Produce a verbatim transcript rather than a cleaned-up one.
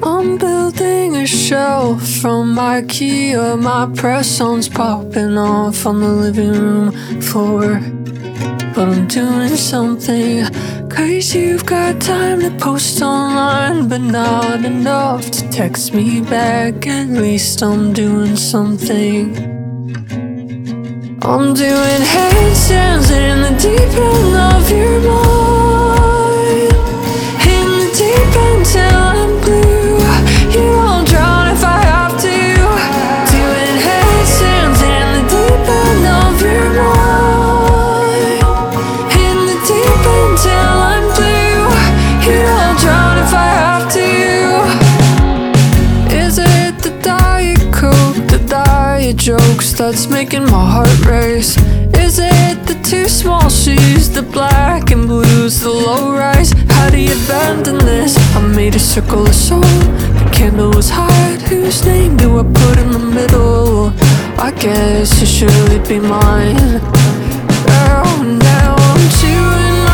I'm building a shelf from IKEA. My press-on's popping off on the living room floor. But I'm doing something crazy. You've got time to post online, but not enough to text me back. At least I'm doing something. I'm doing handstands in the deep end of your mind. In the deep end till I'm blue. You won't drown if I have to. Doing handstands in the deep end of your mind. In the deep end till I'm blue. You won't drown if I have to. Is it the Diet Coke, the diet jokes that's making my heart race? Is it the two small shoes, the black and blues, the low rise? How do you abandon this? I made a circle of soul, the candle was hot. Whose name do I put in the middle? I guess it should be mine. Girl, now I'm chewing